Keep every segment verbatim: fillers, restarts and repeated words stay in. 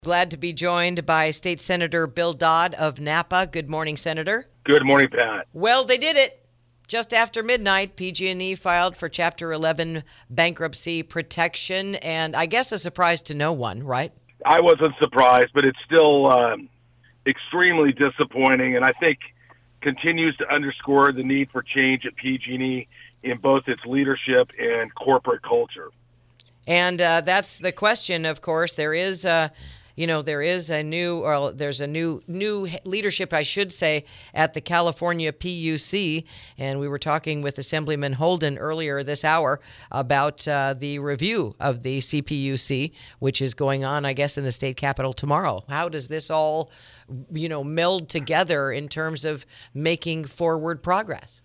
Glad to be joined by State Senator Bill Dodd of Napa. Good morning, Senator. Good morning, Pat. Well, they did it. Just after midnight, P G and E filed for Chapter eleven bankruptcy protection, and I guess a surprise to no one, right? I wasn't surprised, but it's still um, extremely disappointing, and I think continues to underscore the need for change at P G and E in both its leadership and corporate culture. And uh, that's the question, of course. There is uh, You know, there is a new, or there's a new new leadership, I should say, at the California P U C. And we were talking with Assemblyman Holden earlier this hour about uh, the review of the C P U C, which is going on, I guess, in the state capitol tomorrow. How does this all, you know, meld together in terms of making forward progress?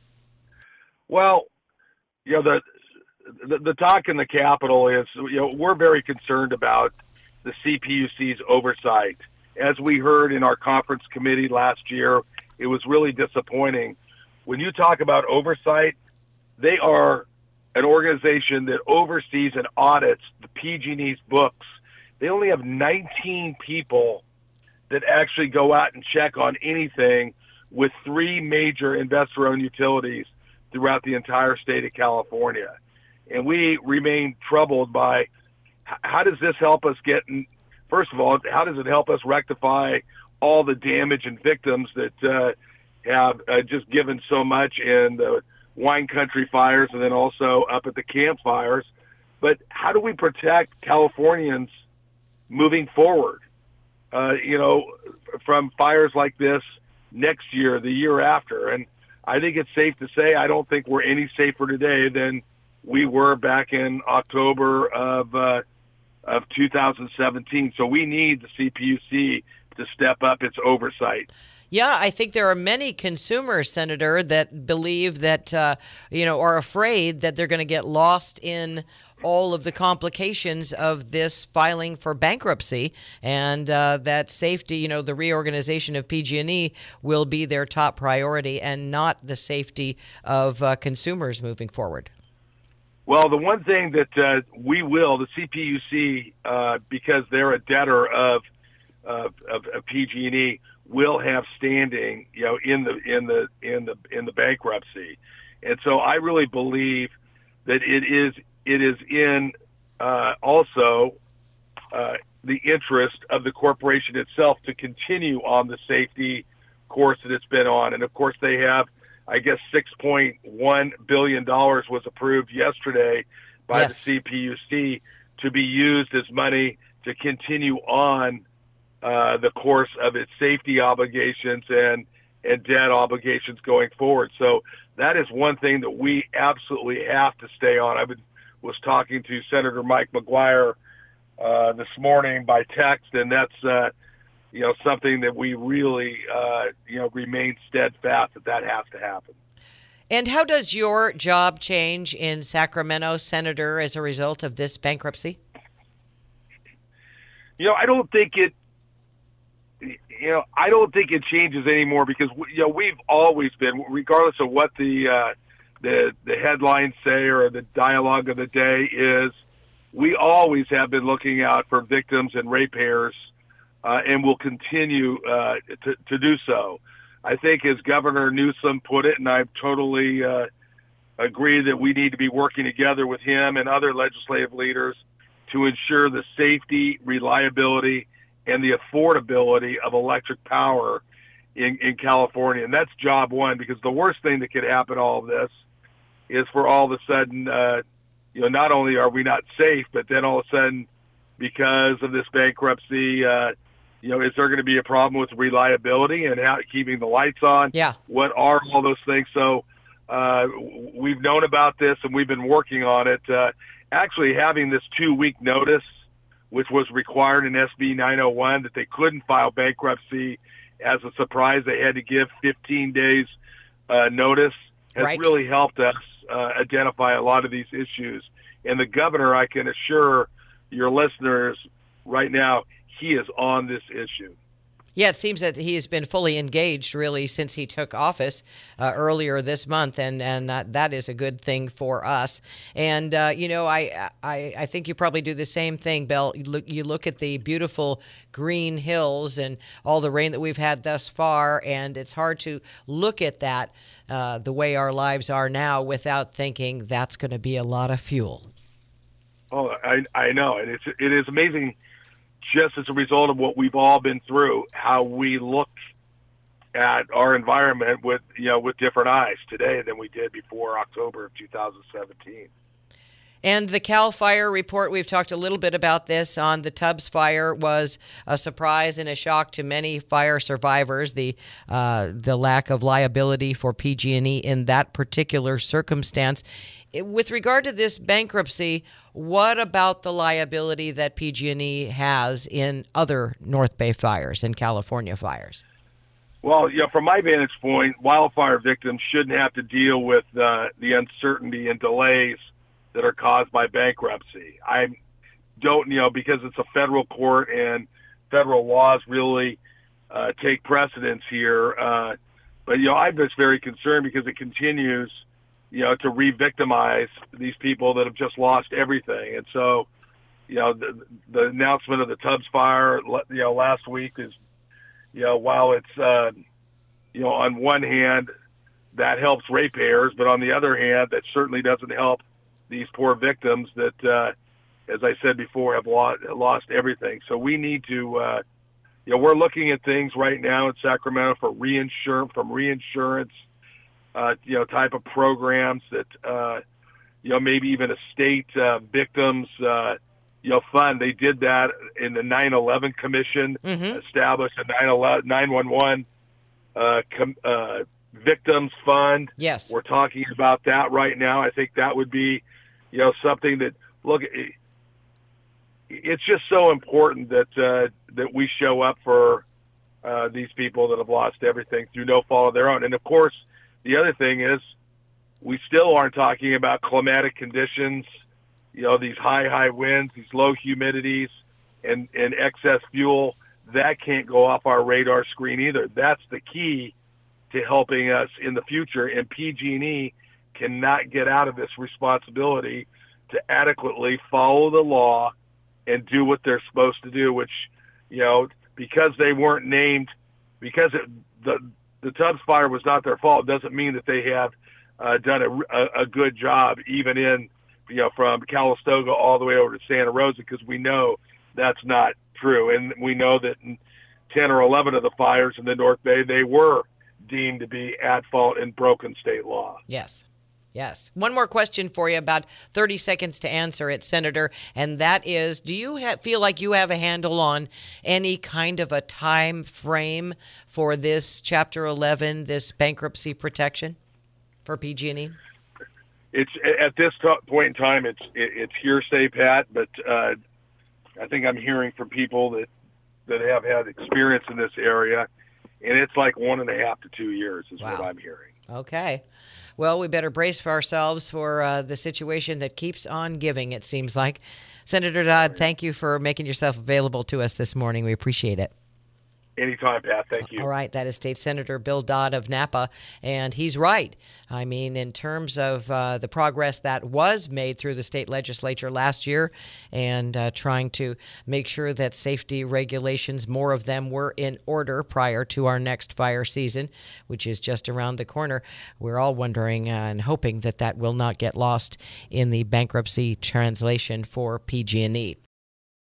Well, you know, the the, the talk in the Capitol is, you know, we're very concerned about the C P U C's oversight. As we heard in our conference committee last year, it was really disappointing. When you talk about oversight, they are an organization that oversees and audits the P G and E's books. They only have nineteen people that actually go out and check on anything, with three major investor-owned utilities throughout the entire state of California. And we remain troubled by how does this help us get, first of all, how does it help us rectify all the damage and victims that uh, have uh, just given so much in the wine country fires and then also up at the campfires? But how do we protect Californians moving forward, uh, you know, from fires like this next year, the year after? And I think it's safe to say I don't think we're any safer today than we were back in October of uh, of two thousand seventeen. So we need the C P U C to step up its oversight. Yeah, I think there are many consumers, Senator, that believe that, uh, you know, are afraid that they're going to get lost in all of the complications of this filing for bankruptcy, and uh, that safety, you know, the reorganization of P G and E will be their top priority and not the safety of uh, consumers moving forward. Well, the one thing that uh, we will, the C P U C, uh, because they're a debtor of, of, of, of P G and E, will have standing, you know, in the in the in the in the bankruptcy, and so I really believe that it is it is in uh, also uh, the interest of the corporation itself to continue on the safety course that it's been on, and of course they have. I guess six point one billion dollars was approved yesterday by yes. the C P U C to be used as money to continue on uh, the course of its safety obligations and, and debt obligations going forward. So that is one thing that we absolutely have to stay on. I would, was talking to Senator Mike McGuire uh, this morning by text, and that's uh, you know, something that we really, uh, you know, remain steadfast that that has to happen. And how does your job change in Sacramento, Senator, as a result of this bankruptcy? You know, I don't think it, you know, I don't think it changes anymore because, you know, we've always been, regardless of what the, uh, the, the headlines say or the dialogue of the day is, we always have been looking out for victims and ratepayers. Uh, and will continue uh, to, to do so. I think as Governor Newsom put it, and I totally uh, agree that we need to be working together with him and other legislative leaders to ensure the safety, reliability, and the affordability of electric power in, in California. And that's job one, because the worst thing that could happen in all of this is for all of a sudden, uh, you know, not only are we not safe, but then all of a sudden, because of this bankruptcy, uh, you know, is there going to be a problem with reliability and how keeping the lights on? Yeah. What are all those things? So uh, we've known about this and we've been working on it. Uh, actually having this two-week notice, which was required in S B nine oh one, that they couldn't file bankruptcy as a surprise. They had to give fifteen days uh, notice has right. really helped us uh, identify a lot of these issues. And the governor, I can assure your listeners right now, he is on this issue. Yeah, it seems that he has been fully engaged really since he took office uh, earlier this month, and and uh, that is a good thing for us. And uh, you know, I, I I think you probably do the same thing, Bill. You look, you look at the beautiful green hills and all the rain that we've had thus far, and it's hard to look at that uh, the way our lives are now without thinking that's going to be a lot of fuel. Oh, I I know, and it's it is amazing. Just as a result of what we've all been through, how we look at our environment with, you know, with different eyes today than we did before October of two thousand seventeen. And the Cal Fire report, we've talked a little bit about this on the Tubbs fire, was a surprise and a shock to many fire survivors, the uh, the lack of liability for P G and E in that particular circumstance. With regard to this bankruptcy, what about the liability that P G and E has in other North Bay fires and California fires? Well, you know, from my vantage point, wildfire victims shouldn't have to deal with uh, the uncertainty and delays that are caused by bankruptcy. I don't, you know, because it's a federal court and federal laws really uh, take precedence here. Uh, but, you know, I'm just very concerned because it continues, you know, to re-victimize these people that have just lost everything. And so, you know, the, the announcement of the Tubbs fire, you know, last week is, you know, while it's, uh, you know, on one hand, that helps ratepayers, but on the other hand, that certainly doesn't help these poor victims that, uh, as I said before, have lost, lost everything. So we need to, uh, you know, we're looking at things right now in Sacramento for reinsurance, from reinsurance, uh, you know, type of programs that, uh, you know, maybe even a state uh, victims, uh, you know, fund. They did that in the nine eleven Commission, mm-hmm. established a nine one one uh, com- uh, victims fund. Yes. We're talking about that right now. I think that would be, you know, something that, look, it, it's just so important that uh, that we show up for uh, these people that have lost everything through no fault of their own. And, of course, the other thing is we still aren't talking about climatic conditions, you know, these high, high winds, these low humidities, and, and excess fuel. That can't go off our radar screen either. That's the key to helping us in the future, and P G and E cannot get out of this responsibility to adequately follow the law and do what they're supposed to do, which, you know, because they weren't named, because it, the the Tubbs fire was not their fault, doesn't mean that they have uh, done a, a, a good job, even in, you know, from Calistoga all the way over to Santa Rosa, because we know that's not true. And we know that in ten or eleven of the fires in the North Bay, they were deemed to be at fault and broken state law. Yes. Yes. One more question for you, about thirty seconds to answer it, Senator, and that is, do you ha- feel like you have a handle on any kind of a time frame for this Chapter eleven, this bankruptcy protection for P G and E? It's at this t- point in time, it's it's hearsay, Pat, but uh, I think I'm hearing from people that, that have had experience in this area, and it's like one and a half to two years is wow. what I'm hearing. Okay. Well, we better brace for ourselves for uh, the situation that keeps on giving, it seems like. Senator Dodd, thank you for making yourself available to us this morning. We appreciate it. Anytime, Pat. Thank you. All right. That is State Senator Bill Dodd of Napa, and he's right. I mean, in terms of uh, the progress that was made through the state legislature last year and uh, trying to make sure that safety regulations, more of them, were in order prior to our next fire season, which is just around the corner, we're all wondering and hoping that that will not get lost in the bankruptcy translation for P G and E.